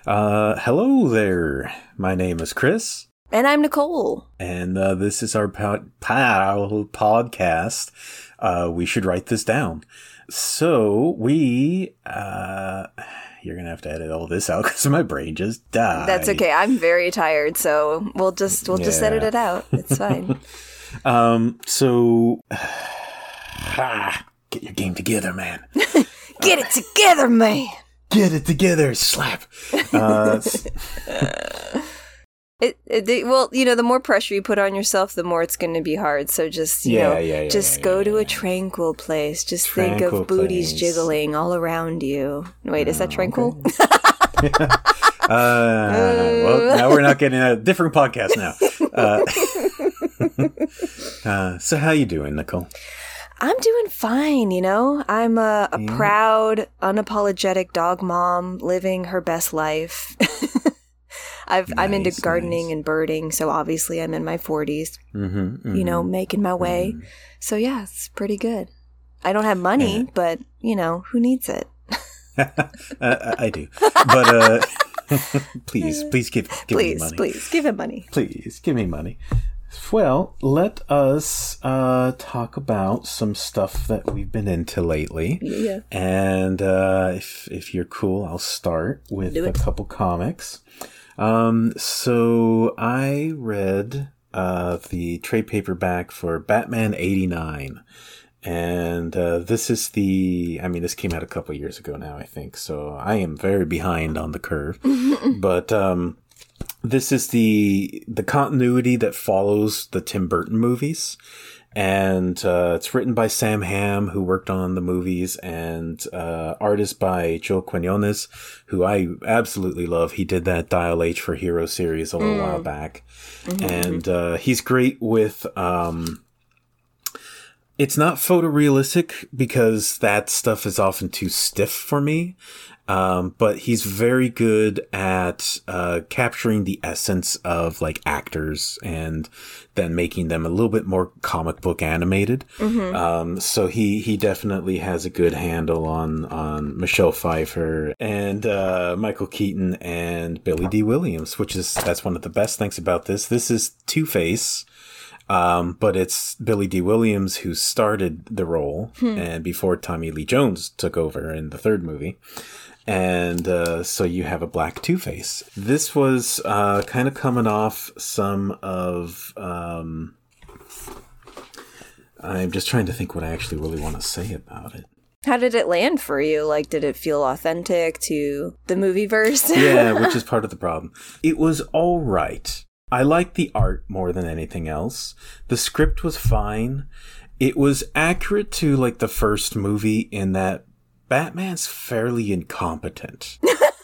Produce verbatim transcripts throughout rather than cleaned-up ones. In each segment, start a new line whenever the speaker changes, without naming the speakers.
Uh, hello there. My name is Chris.
And I'm Nicole.
And uh, this is our pod- pod- podcast. Uh, we should write this down. So we, uh, you're going to have to edit all this out because my brain just died.
That's okay. I'm very tired, so we'll just we'll just
Yeah.
edit it out. It's fine.
um, so ah, get your game together, man.
Get it together, man.
Get it together. Slap. Uh,
It, it they, well, you know, the more pressure you put on yourself, the more it's going to be hard. So just, you
Yeah,
know,
yeah, yeah,
just
yeah,
go
yeah,
to
yeah.
a tranquil place. Just
Tranquil
think of booties
place.
jiggling all around you. Wait, is that tranquil?
Okay. uh, well, now we're not getting a different podcast now. Uh, uh, so how you doing, Nicole?
I'm doing fine, you know. I'm a, a
Yeah.
proud, unapologetic dog mom living her best life. I've, I'm into
Nice,
gardening
nice.
and birding, so obviously I'm in my forties,
Mm-hmm, mm-hmm.
you know, making my way. So yeah, it's pretty good. I don't have money,
Yeah.
but, you know, who needs it?
uh, I do, but uh, please, please give give me
Please,
money.
please, give him money.
Please give me money. Well, let us uh, talk about some stuff that we've been into lately.
Yeah.
And uh, if if you're cool, I'll start with
Do
a
it.
couple comics. Um, so I read uh, the trade paperback for Batman eighty-nine. And uh, this is the, I mean, this came out a couple years ago now, I think. So I am very behind on the curve. But um, this is the the continuity that follows the Tim Burton movies. And uh, it's written by Sam Hamm, who worked on the movies, and uh, artist by Joe Quinones, who I absolutely love. He did that Dial H for Hero series a little while back. And uh, he's great with... Um, it's not photorealistic because that stuff is often too stiff for me. Um, but he's very good at uh, capturing the essence of like actors and then making them a little bit more comic book animated. Um, so he he definitely has a good handle on on Michelle Pfeiffer and uh, Michael Keaton and Billy D. Williams, which is that's one of the best things about this. This is Two-Face. Um, but it's Billy D. Williams who started the role, and before Tommy Lee Jones took over in the third movie. And uh, so you have a black Two-Face. This was uh, kind of coming off some of... Um, I'm just trying to think what I actually really want to say about it.
How did it land for you? Like, did it feel authentic to the movie verse?
Yeah, which is part of the problem. It was all right. I liked the art more than anything else. The script was fine. It was accurate to like the first movie in that Batman's fairly incompetent.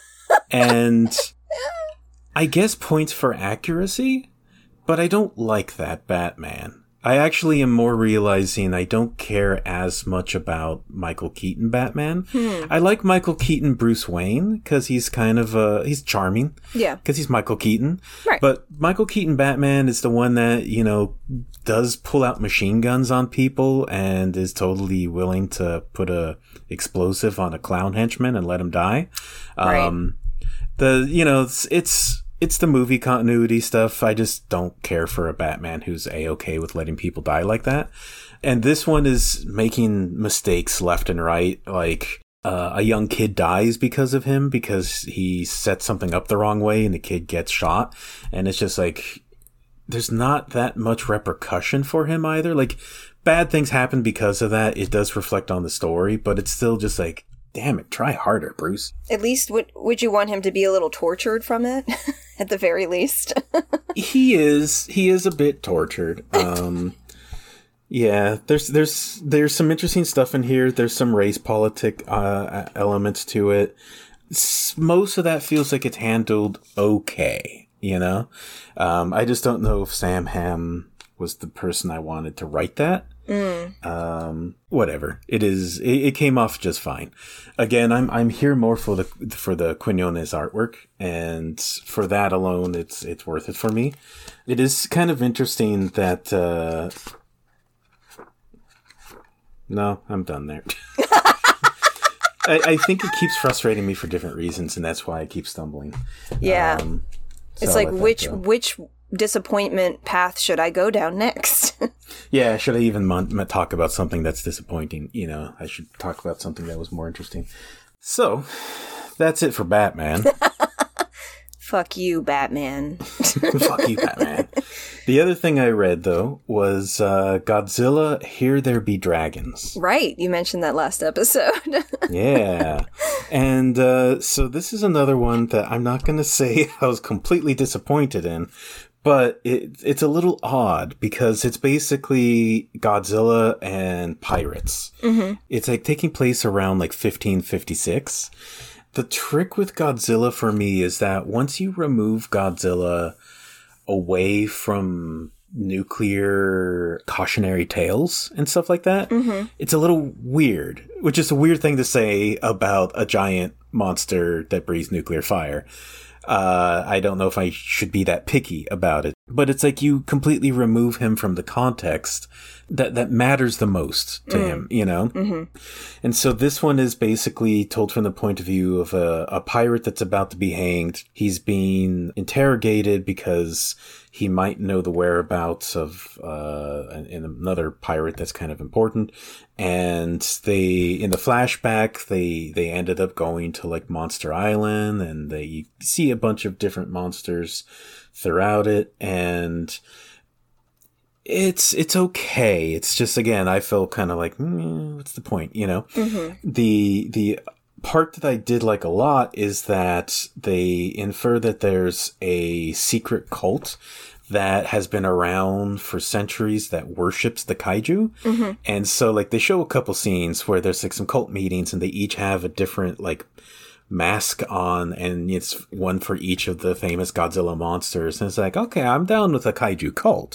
And I guess points for accuracy, but I don't like that Batman. I actually am more realizing I don't care as much about Michael Keaton Batman.
Hmm.
I like Michael Keaton Bruce Wayne because he's kind of, uh, he's charming.
Yeah.
Because he's Michael Keaton.
Right.
But Michael Keaton Batman is the one that, you know, does pull out machine guns on people and is totally willing to put a explosive on a clown henchman and let him die.
Right.
Um, the, you know, it's, it's, it's the movie continuity stuff. I just don't care for a Batman who's A-okay with letting people die like that. And this one is making mistakes left and right. Like, uh, a young kid dies because of him because he set something up the wrong way and the kid gets shot. And it's just like, there's not that much repercussion for him either. Like, bad things happen because of that. It does reflect on the story, but it's still just like, damn it, try harder, Bruce.
At least, would would you want him to be a little tortured from it? At the very least.
He is. He is a bit tortured. Um, yeah, there's there's there's some interesting stuff in here. There's some race politic uh, elements to it. S- Most of that feels like it's handled okay. You know, um, I just don't know if Sam Hamm was the person I wanted to write that. Mm. Um, whatever it is, it, it came off just fine. Again, I'm I'm here more for the for the Quinones artwork, and for that alone, it's it's worth it for me. It is kind of interesting that. Uh, no, I'm done there. I, I think it keeps frustrating me for different reasons, and that's why I keep stumbling.
Yeah.
Um, so
it's
I'll
like,
let that
which
go.
which disappointment path should I go down next?
Yeah, should I even mon- m- talk about something that's disappointing? You know, I should talk about something that was more interesting. So, that's it for Batman.
Fuck you, Batman.
Fuck you, Batman. The other thing I read, though, was uh, Godzilla, Here There Be Dragons.
Right, you mentioned that last episode.
Yeah. And uh, so this is another one that I'm not going to say I was completely disappointed in, but it, it's a little odd because it's basically Godzilla and pirates. Mm-hmm. It's like taking place around like fifteen fifty-six. The trick with Godzilla for me is that once you remove Godzilla away from nuclear cautionary tales and stuff like that, mm-hmm. it's a little weird, which is a weird thing to say about a giant monster that breathes nuclear fire. Uh, I don't know if I should be that picky about it, but it's like you completely remove him from the context that, that matters the most to mm. him, you know? Mm-hmm. And so this one is basically told from the point of view of a, a pirate that's about to be hanged. He's being interrogated because he might know the whereabouts of uh, an, another pirate that's kind of important. And they, in the flashback, they, they ended up going to like Monster Island, and they you see a bunch of different monsters throughout it. And it's, it's okay. It's just, again, I felt kind of like, mm, what's the point? You know, mm-hmm. the, the, part that I did like a lot is that they infer that there's a secret cult that has been around for centuries that worships the kaiju. Mm-hmm. And so like they show a couple scenes where there's like some cult meetings and they each have a different like mask on, and it's one for each of the famous Godzilla monsters. And it's like, okay, I'm down with a kaiju cult.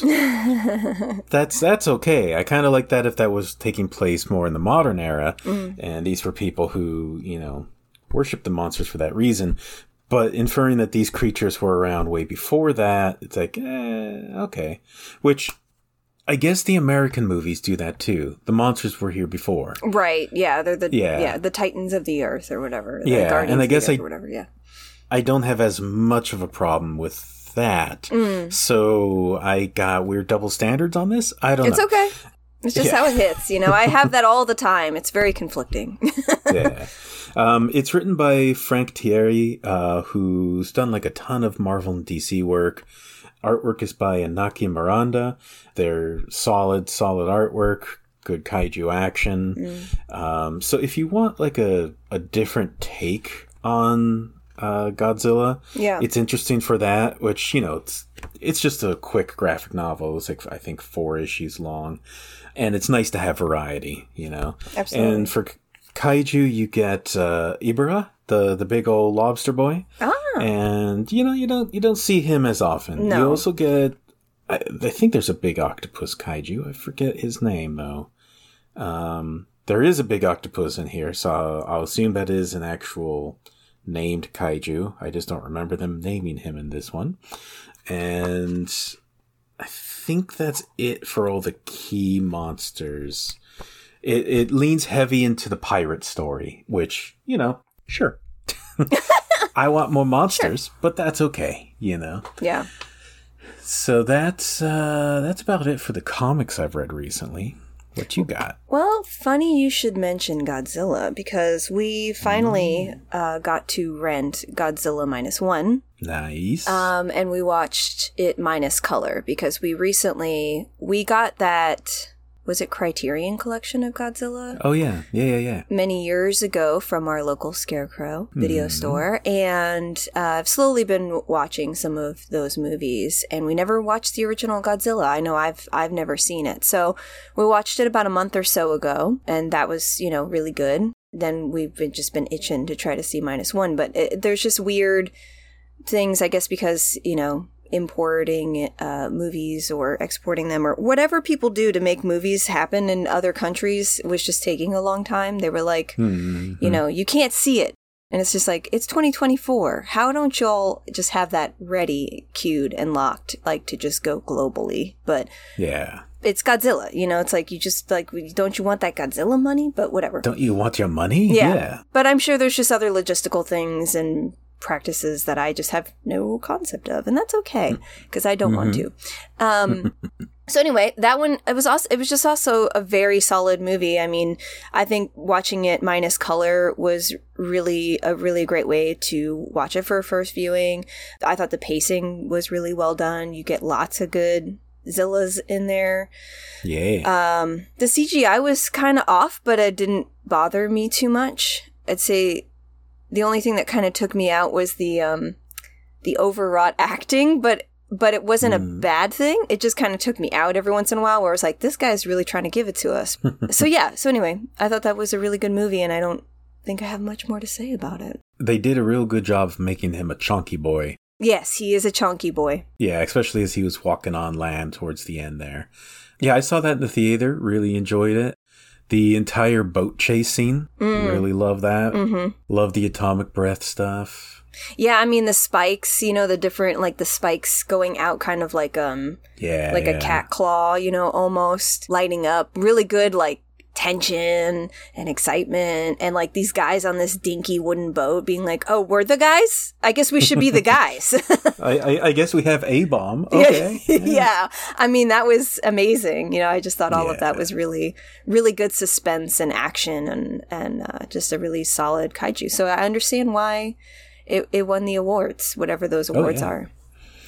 that's that's okay. I kind of like that if that was taking place more in the modern era, mm. and these were people who, you know, worship the monsters for that reason. But inferring that these creatures were around way before that, it's like, eh, okay. Which, I guess the American movies do that too. The monsters were here before.
Right, yeah. They're the yeah,
yeah
the Titans of the Earth or whatever. The
yeah,
Guardians
and I
of the
guess
Earth
I,
or whatever, yeah.
I don't have as much of a problem with that. Mm. So I got weird double standards on this? I don't
it's
know.
It's okay. It's just yeah. how it hits, you know. I have that all the time. It's very conflicting.
Yeah. Um, it's written by Frank Thierry, uh, who's done like a ton of Marvel and D C work. Artwork is by Inaki Miranda. They're solid, solid artwork, good kaiju action. Mm. Um, so if you want like a, a different take on uh, Godzilla,
yeah.
it's interesting for that, which, you know, it's, it's just a quick graphic novel. It's like, I think, four issues long. And it's nice to have variety, you know.
Absolutely.
And for kaiju, you get uh, Ibara, the the big old lobster boy,
ah.
and you know you don't you don't see him as often.
No.
You also get, I, I think there's a big octopus kaiju. I forget his name though. Um, there is a big octopus in here, so I'll, I'll assume that is an actual named kaiju. I just don't remember them naming him in this one, and I think that's it for all the key monsters. It, it leans heavy into the pirate story, which, you know, sure. I want more monsters, sure. But that's okay, you know?
Yeah.
So that's, uh, that's about it for the comics I've read recently. What you got?
Well, funny you should mention Godzilla, because we finally mm. uh, got to rent Godzilla Minus One.
Nice.
Um, and we watched it minus color, because we recently, we got that... Was it Criterion Collection of Godzilla?
Oh, yeah. Yeah, yeah, yeah.
Many years ago from our local Scarecrow video mm. store. And uh, I've slowly been watching some of those movies. And we never watched the original Godzilla. I know I've I've never seen it. So we watched it about a month or so ago. And that was, you know, really good. Then we've been, just been itching to try to see Minus One. But it, there's just weird things, I guess, because, you know... importing uh, movies or exporting them or whatever people do to make movies happen in other countries was just taking a long time. They were like, mm-hmm. you know, you can't see it. And it's just like, it's twenty twenty-four. How don't y'all just have that ready, queued, and locked, like to just go globally? But
yeah,
it's Godzilla, you know, it's like you just like, don't you want that Godzilla money? But whatever.
Don't you want your money?
Yeah.
yeah.
But I'm sure there's just other logistical things and practices that I just have no concept of. And that's okay, because I don't mm-hmm. want to. Um, so anyway, that one, it was also, it was just also a very solid movie. I mean, I think watching it minus color was really a really great way to watch it for a first viewing. I thought the pacing was really well done. You get lots of good Zillas in there.
Yeah.
Um, the C G I was kind of off, but it didn't bother me too much. I'd say the only thing that kind of took me out was the um, the overwrought acting, but but it wasn't mm. a bad thing. It just kind of took me out every once in a while, where I was like, this guy's really trying to give it to us. so yeah. So anyway, I thought that was a really good movie, and I don't think I have much more to say about it.
They did a real good job of making him a chunky boy.
Yes, he is a chunky boy.
Yeah, especially as he was walking on land towards the end there. Yeah, I saw that in the theater. Really enjoyed it. The entire boat chase scene. Mm. Really love that. Mm-hmm. Love the atomic breath stuff.
Yeah, I mean the spikes, you know, the different, like the spikes going out kind of like um
yeah,
like
yeah.
a cat claw, you know, almost lighting up. Really good, like tension and excitement, and like these guys on this dinky wooden boat being like, oh, we're the guys? I guess we should be the guys.
I, I, I guess we have A-bomb. Okay.
Yeah. yeah. I mean, that was amazing. You know, I just thought all yeah. of that was really, really good suspense and action, and, and uh, just a really solid kaiju. So I understand why it, it won the awards, whatever those awards
oh, yeah.
are.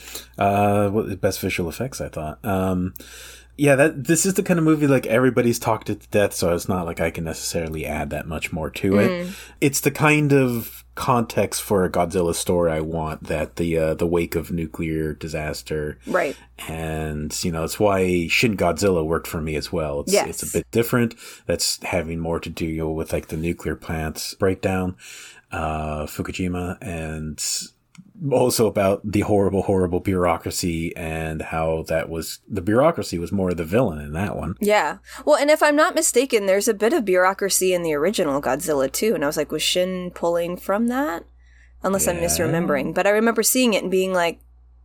Uh, well, best visual effects, I thought. Um, Yeah, that this is the kind of movie like everybody's talked it to death, so it's not like I can necessarily add that much more to it. Mm. It's the kind of context for a Godzilla story I want, that the uh, the wake of nuclear disaster.
Right.
And, you know, it's why Shin Godzilla worked for me as well. It's,
yes.
it's a bit different. That's having more to do with like the nuclear plants breakdown, uh, Fukushima, and also about the horrible, horrible bureaucracy, and how that was, the bureaucracy was more of the villain in that one.
Yeah. Well, and if I'm not mistaken, there's a bit of bureaucracy in the original Godzilla too. And I was like, was Shin pulling from that? Unless yeah. I'm misremembering. But I remember seeing it and being like,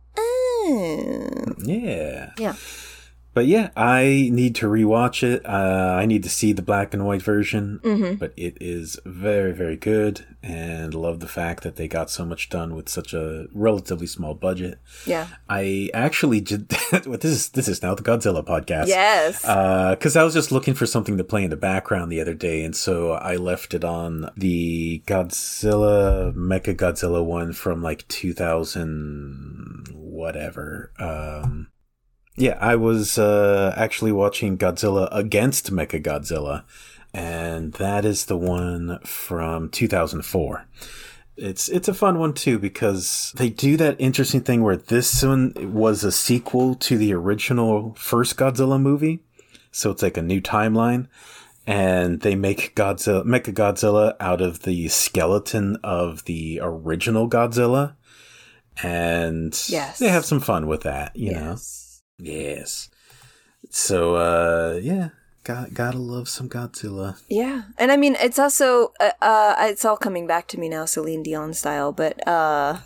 oh.
Yeah.
Yeah.
But yeah, I need to rewatch it. Uh, I need to see the black and white version. Mm-hmm. But it is very, very good. And love the fact that they got so much done with such a relatively small budget.
Yeah.
I actually did this is this is now the Godzilla podcast.
Yes.
Because uh, I was just looking for something to play in the background the other day. And so I left it on the Godzilla, Mecha Godzilla one from like two thousand whatever. Um... Yeah, I was uh, actually watching Godzilla Against Mechagodzilla, and that is the one from two thousand four. It's it's a fun one, too, because they do that interesting thing where this one was a sequel to the original first Godzilla movie, so it's like a new timeline, and they make Godzilla, Mechagodzilla out of the skeleton of the original Godzilla, and
yes.
they have some fun with that, you
yes.
know? Yes. So, uh, yeah, got, gotta love some Godzilla.
Yeah. And I mean, it's also, uh, uh, it's all coming back to me now, Celine Dion style, but, uh,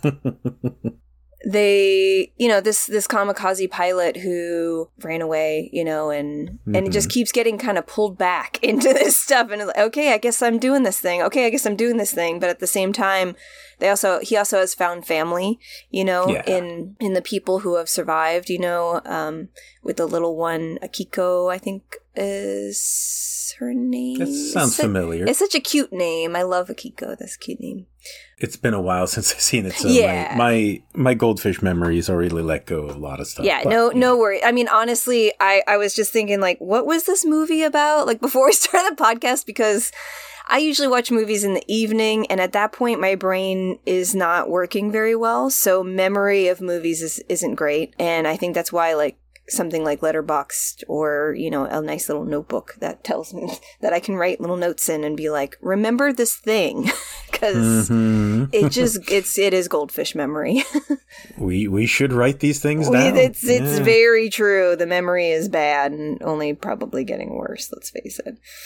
they, you know, this, this kamikaze pilot who ran away, you know, and, mm-hmm. and it just keeps getting kind of pulled back into this stuff. And it's like, okay, I guess I'm doing this thing. Okay, I guess I'm doing this thing. But at the same time, they also, he also has found family, you know,
yeah.
in, in the people who have survived, you know, um, with the little one, Akiko, I think is her name.
That sounds
it's
familiar.
A, it's such a cute name. I love Akiko. That's a cute name.
It's been a while since I've seen it, so
yeah.
my, my my goldfish memories already let go of a lot of stuff.
Yeah,
but,
no,
yeah.
no worry. I mean, honestly, I, I was just thinking, like, what was this movie about? Like, before we started the podcast, because I usually watch movies in the evening, and at that point, my brain is not working very well, so memory of movies is, isn't great, and I think that's why, like, something like Letterboxd or, you know, a nice little notebook that tells me that I can write little notes in and be like, remember this thing, because mm-hmm. it just, it's, it is goldfish memory.
we we should write these things down.
It's, it's yeah. very true. The memory is bad and only probably getting worse, let's face it.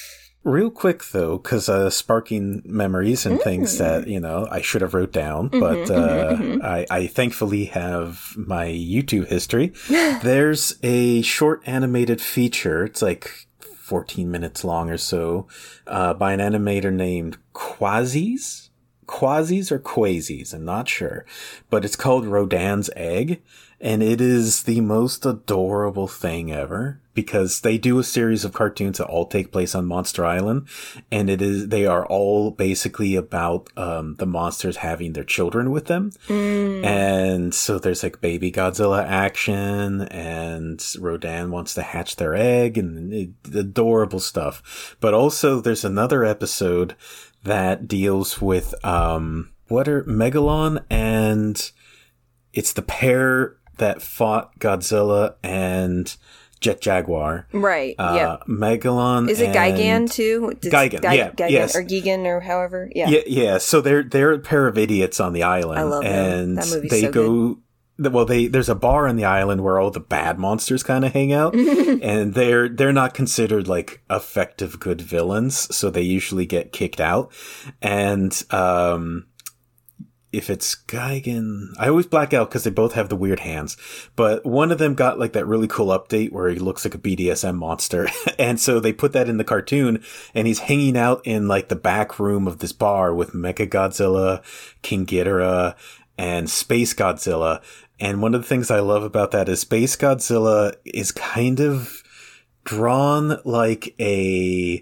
real quick, though, because uh, sparking memories and mm. things that, you know, I should have wrote down, mm-hmm, but uh, mm-hmm. I, I thankfully have my YouTube history. There's a short animated feature. It's like fourteen minutes long or so, uh, by an animator named Quasies. Quasies or Quasies, I'm not sure. But it's called Rodan's Egg, and it is the most adorable thing ever, because they do a series of cartoons that all take place on Monster Island, and it is they are all basically about um, the monsters having their children with them. Mm. And so there's like baby Godzilla action, and Rodan wants to hatch their egg, and it, adorable stuff. But also there's another episode that deals with um what are Megalon, and it's the pair that fought Godzilla and Jet Jaguar.
Right.
Uh,
yeah.
Megalon.
Is it Gigan too? Does
Gigan. Gi- yeah.
Gigan,
yes.
Or Gigan or however. Yeah.
Yeah. Yeah. So they're they're a pair of idiots on the island.
I love
and
them. That movie's
they
so
go.
good.
Well, they there's a bar on the island where all the bad monsters kind of hang out, and they're they're not considered like effective good villains, so they usually get kicked out. And um, if it's Gigan, I always black out because they both have the weird hands. But one of them got like that really cool update where he looks like a B D S M monster, and so they put that in the cartoon, and he's hanging out in like the back room of this bar with Mechagodzilla, King Ghidorah, and Space Godzilla. And one of the things I love about that is Space Godzilla is kind of drawn like a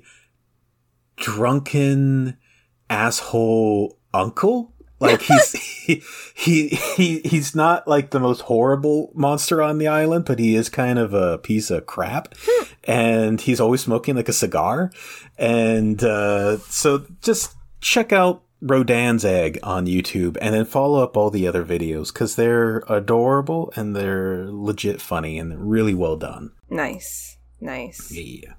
drunken asshole uncle. Like he's he, he he he's not like the most horrible monster on the island, but he is kind of a piece of crap. And he's always smoking like a cigar. And uh, so just check out Rodan's Egg on YouTube, and then follow up all the other videos, because they're adorable and they're legit funny and really well done.
Nice. Nice.
Yeah.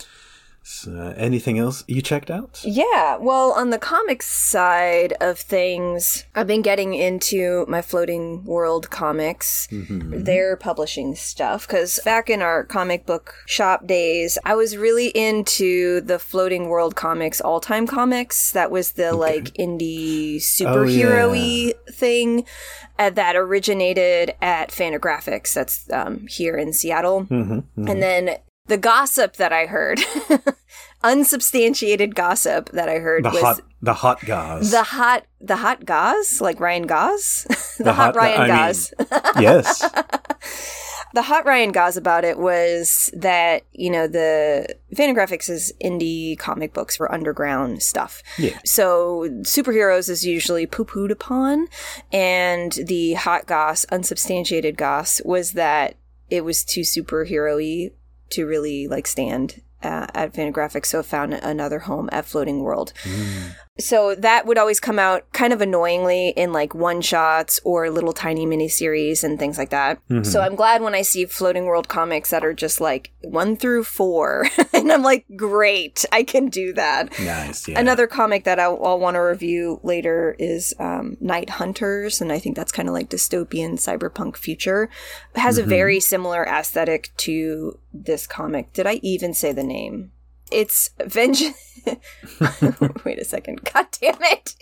So, anything else you checked out?
Yeah, well, on the comics side of things, I've been getting into my Floating World comics. Mm-hmm. They're publishing stuff, because back in our comic book shop days, I was really into the Floating World comics, all-time comics. That was the, okay. like, indie superhero-y oh, yeah. thing uh, that originated at Fantagraphics. That's um, here in Seattle. Mm-hmm, mm-hmm. And then the gossip that I heard, unsubstantiated gossip that I heard
the
was
hot, the hot gauze,
the hot, the hot gauze, like Ryan Gauze, the, the hot, hot Ryan
I
Gauze.
Mean, yes,
the hot Ryan Gauze about it was that, you know, the Fantagraphics is indie comic books for underground stuff.
Yeah.
So superheroes is usually poo-pooed upon, and the hot goss, unsubstantiated goss, was that it was too superhero-y to really like stand uh, at Fantagraphics, so I found another home at Floating World. Mm. So that would always come out kind of annoyingly in like one-shots or little tiny miniseries and things like that. Mm-hmm. So I'm glad when I see Floating World comics that are just like one through four. And I'm like, great, I can do that.
Nice, yeah.
Another comic that I'll, I'll want to review later is um, Night Hunters. And I think that's kind of like dystopian cyberpunk future. It has mm-hmm. a very similar aesthetic to this comic. Did I even say the name? It's Vengeance. Wait a second. God damn it.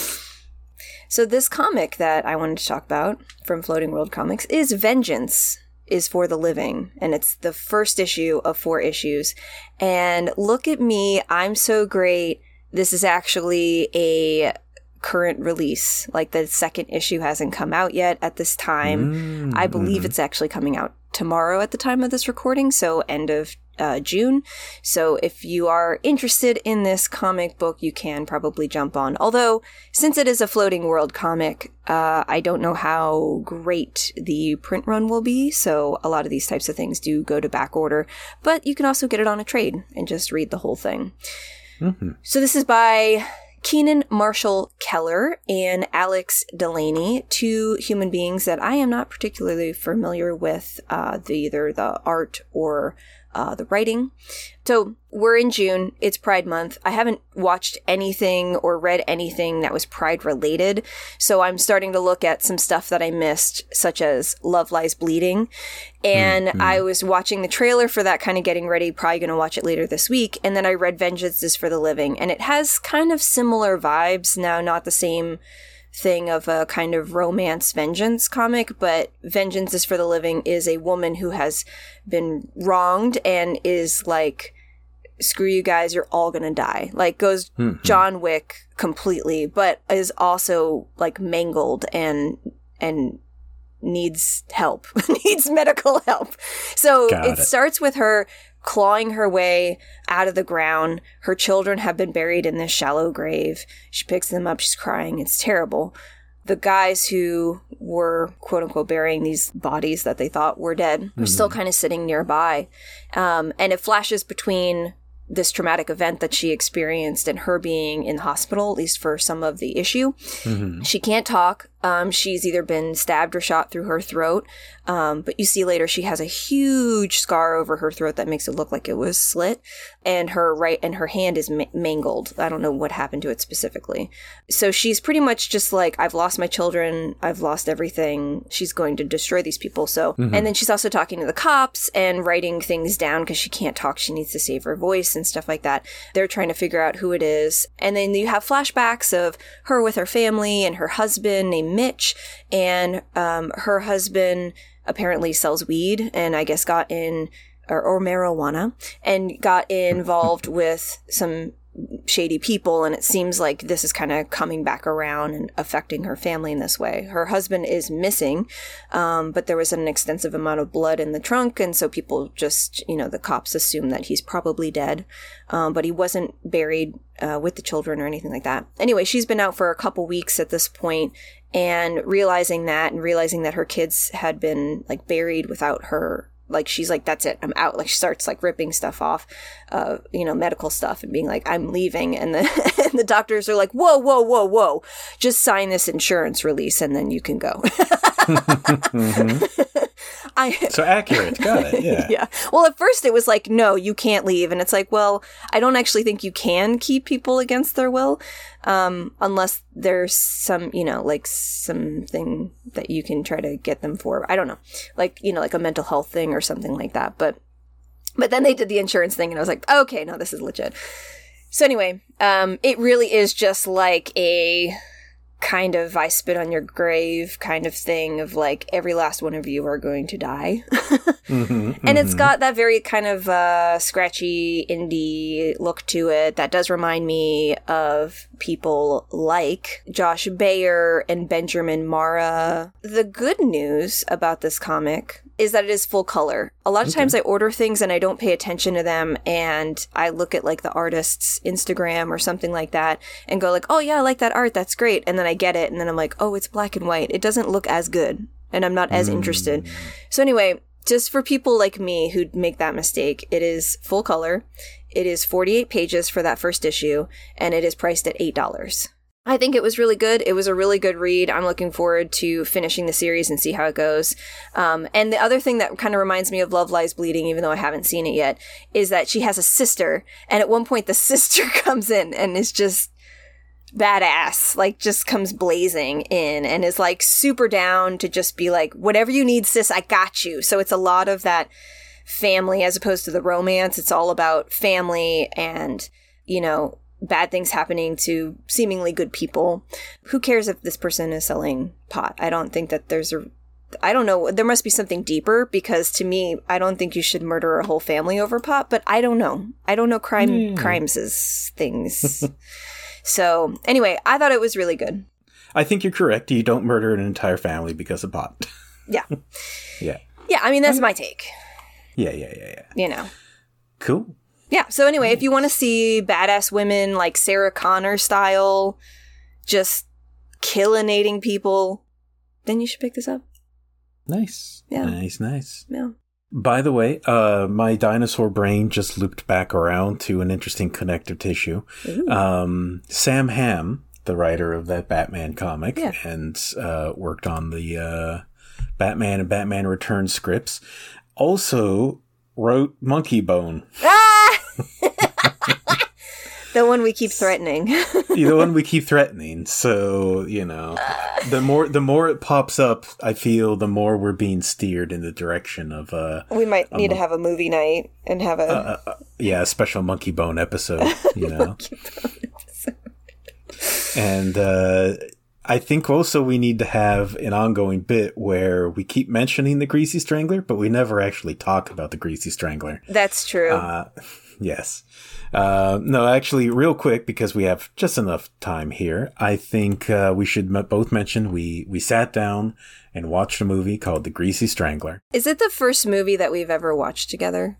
So this comic that I wanted to talk about from Floating World Comics is Vengeance is for the Living. And it's the first issue of four issues. And look at me. I'm so great. This is actually a current release. Like the second issue hasn't come out yet at this time. Mm-hmm. I believe it's actually coming out tomorrow at the time of this recording. So end of Uh, June. So if you are interested in this comic book, you can probably jump on. Although, since it is a Floating World comic, uh, I don't know how great the print run will be. So a lot of these types of things do go to back order. But you can also get it on a trade and just read the whole thing. Mm-hmm. So this is by Keenan Marshall Keller and Alex Delaney, two human beings that I am not particularly familiar with uh, the, either the art or uh, the writing. So we're in June. It's Pride Month. I haven't watched anything or read anything that was Pride related. So I'm starting to look at some stuff that I missed, such as Love Lies Bleeding. And mm-hmm. I was watching the trailer for that, kind of getting ready, probably going to watch it later this week. And then I read Vengeance is for the Living. And it has kind of similar vibes. Now, not the same thing of a kind of romance vengeance comic, but Vengeance is for the Living is a woman who has been wronged and is like, screw you guys, you're all gonna die. Like, goes mm-hmm. John Wick completely, but is also like mangled and and needs help, needs medical help. So it, it starts with her clawing her way out of the ground. Her children have been buried in this shallow grave. She picks them up. She's crying. It's terrible. The guys who were, quote unquote, burying these bodies that they thought were dead mm-hmm. are still kind of sitting nearby. Um, and it flashes between this traumatic event that she experienced and her being in the hospital, at least for some of the issue. Mm-hmm. She can't talk. Um, she's either been stabbed or shot through her throat. Um, but you see later she has a huge scar over her throat that makes it look like it was slit. And her right and her hand is ma- mangled. I don't know what happened to it specifically. So she's pretty much just like, I've lost my children. I've lost everything. She's going to destroy these people. So, mm-hmm. and then she's also talking to the cops and writing things down because she can't talk. She needs to save her voice and stuff like that. They're trying to figure out who it is. And then you have flashbacks of her with her family and her husband named Mitch, and um, her husband apparently sells weed and I guess got in, or, or marijuana, and got involved with some shady people, and it seems like this is kind of coming back around and affecting her family in this way. Her husband is missing, um, but there was an extensive amount of blood in the trunk, and so people just, you know, the cops assume that he's probably dead, um, but he wasn't buried uh, with the children or anything like that. Anyway, she's been out for a couple weeks at this point, and realizing that, and realizing that her kids had been like buried without her. Like, she's like, that's it, I'm out. Like, she starts like ripping stuff off, uh, you know, medical stuff, and being like, I'm leaving. And the, and the doctors are like, whoa, whoa, whoa, whoa, just sign this insurance release and then you can go. mm-hmm. I,
so accurate. Got it. Yeah.
Yeah. Well, at first it was like, no, you can't leave. And it's like, well, I don't actually think you can keep people against their will. Um, unless there's some, you know, like something that you can try to get them for. I don't know. Like, you know, like a mental health thing or something like that. But, but then they did the insurance thing and I was like, okay, no, this is legit. So anyway, um, it really is just like a kind of I spit on your grave kind of thing of like every last one of you are going to die. mm-hmm, and mm-hmm. It's got that very kind of uh, scratchy indie look to it that does remind me of people like Josh Bayer and Benjamin Mara. The good news about this comic is that it is full color. A lot of okay. times I order things and I don't pay attention to them, and I look at like the artist's Instagram or something like that and go like, oh yeah, I like that art, that's great. And then I get it and then I'm like, oh, it's black and white. It doesn't look as good and I'm not as mm. interested. So anyway, just for people like me who make that mistake, it is full color. It is forty-eight pages for that first issue, and it is priced at eight dollars. I think it was really good. It was a really good read. I'm looking forward to finishing the series and see how it goes. Um, and the other thing that kind of reminds me of Love Lies Bleeding, even though I haven't seen it yet, is that she has a sister. And at one point, the sister comes in and is just badass, like just comes blazing in and is like super down to just be like, whatever you need, sis, I got you. So it's a lot of that family as opposed to the romance. It's all about family and, you know, bad things happening to seemingly good people. Who cares if this person is selling pot? I don't think that there's a, I don't know, there must be something deeper, because to me, I don't think you should murder a whole family over pot, but I don't know. I don't know crime, mm. crimes is things. So anyway, I thought it was really good.
I think you're correct. You don't murder an entire family because of pot.
Yeah.
Yeah.
Yeah, I mean, that's I mean, my take.
Yeah, yeah, yeah, yeah.
You know.
Cool.
Yeah, so anyway, if you want to see badass women like Sarah Connor style, just killinating people, then you should pick this up.
Nice.
Yeah.
Nice, nice.
Yeah.
By the way, uh, my dinosaur brain just looped back around to an interesting connective tissue. Um, Sam Hamm, the writer of that Batman comic, yeah. and uh, worked on the uh, Batman and Batman Returns scripts, also wrote Monkey Bone.
Ah! The one we keep threatening.
The one we keep threatening. So, you know, the more the more it pops up, I feel the more we're being steered in the direction of... Uh,
we might need to have a movie night and have a...
Uh, uh, yeah, a special Monkey Bone episode, you know. Monkey Bone episode. And uh, I think also we need to have an ongoing bit where we keep mentioning the Greasy Strangler, but we never actually talk about the Greasy Strangler.
That's true.
Uh, yes. Uh, no, actually, real quick, because we have just enough time here, I think uh, we should m- both mention we, we sat down and watched a movie called The Greasy Strangler.
Is it the first movie that we've ever watched together?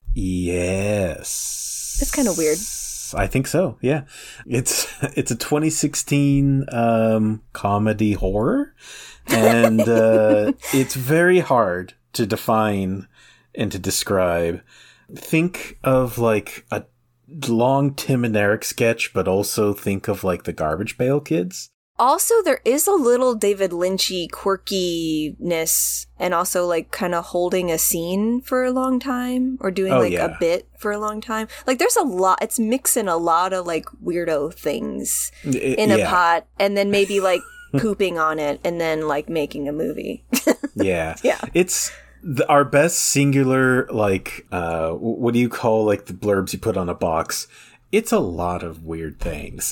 Yes.
That's kind of weird.
I think so, yeah. It's it's a twenty sixteen um, comedy horror, and uh, it's very hard to define and to describe. Think of like a long Tim and Eric sketch, but also think of like the Garbage Pail Kids.
Also, there is a little David Lynchy quirkiness, and also like kind of holding a scene for a long time, or doing
oh,
like
yeah.
a bit for a long time. Like there's a lot, it's mixing a lot of like weirdo things
It,
in a
yeah.
pot, and then maybe like pooping on it, and then like making a movie.
Yeah.
Yeah.
It's the, our best singular, like, uh, what do you call like the blurbs you put on a box? It's a lot of weird things.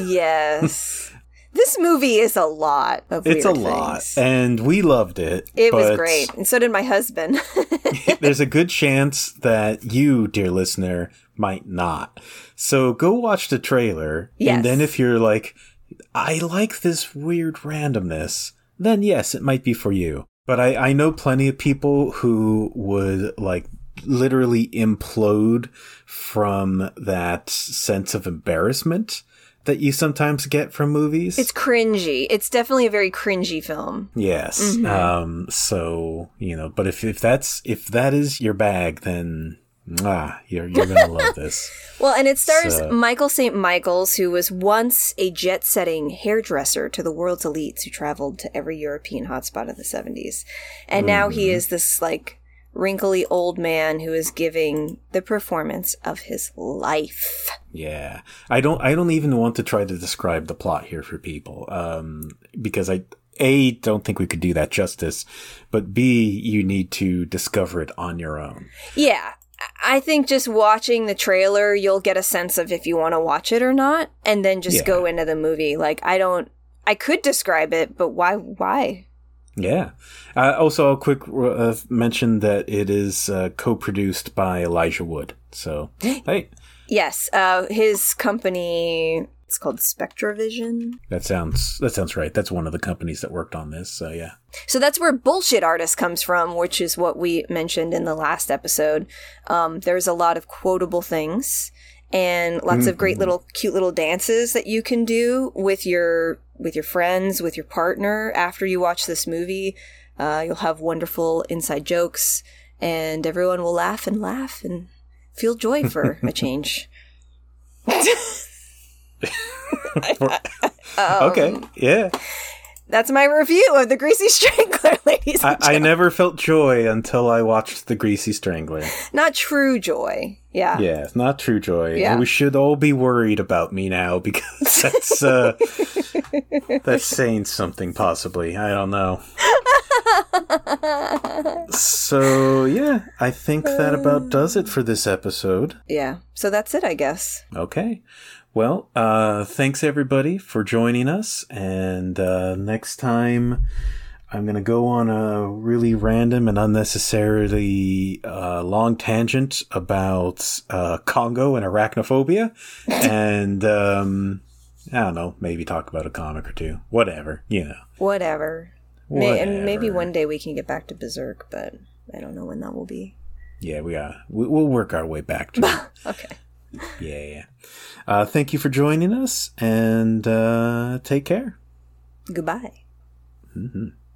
Yes. This movie is a lot of weird
It's a
things.
lot, and we loved it.
It was
but
great, and so did my husband.
there's a good chance that you, dear listener, might not. So go watch the trailer,
Yes.
and then if you're like, I like this weird randomness, then yes, it might be for you. But I, I know plenty of people who would, like, literally implode from that sense of embarrassment that you sometimes get from movies.
It's cringy. It's definitely a very cringy film.
Yes.
Mm-hmm.
Um, so, you know, but if, if that's, if that is your bag, then, ah, you're, you're going to love this.
Well, and it stars
So-
Michael Saint Michaels, who was once a jet-setting hairdresser to the world's elites who traveled to every European hotspot of the seventies. And now he is this, like, wrinkly old man who is giving the performance of his life.
Yeah. I don't, I don't even want to try to describe the plot here for people. Um, because I, A, don't think we could do that justice, but B, you need to discover it on your own.
Yeah. I think just watching the trailer, you'll get a sense of if you want to watch it or not, and then just
Yeah.
go into the movie. Like, I don't, I could describe it, but why, why?
Yeah. Uh, also, a quick uh, mention that it is uh, co-produced by Elijah Wood. So, hey,
Yes, uh, his company, it's called Spectravision.
that sounds that sounds right. That's one of the companies that worked on this. So, yeah.
So that's where Bullshit Artist comes from, which is what we mentioned in the last episode. Um, there's a lot of quotable things and lots mm-hmm. of great little, cute little dances that you can do with your with your friends, with your partner. After you watch this movie, uh, you'll have wonderful inside jokes, and everyone will laugh and laugh and feel joy for a change. um,
okay, yeah.
That's my review of The Greasy Strangler, ladies and
I,
gentlemen.
I never felt joy until I watched The Greasy Strangler.
Not true joy. Yeah.
Yeah, it's not true joy.
Yeah.
And we should all be worried about me now because that's uh, that's saying something possibly. I don't know. So, yeah, I think that about does it for this episode.
Yeah. So that's it, I guess.
Okay. Well, uh, thanks everybody for joining us. And uh, next time, I'm going to go on a really random and unnecessarily uh, long tangent about uh, Congo and arachnophobia. and um, I don't know, maybe talk about a comic or two. Whatever, you know.
Whatever.
Whatever.
May- and maybe one day we can get back to Berserk, but I don't know when that will be.
Yeah, we got. We, we'll work our way back to it.
Okay.
Yeah, yeah. Uh, thank you for joining us, and uh, take care.
Goodbye.
Mm-hmm.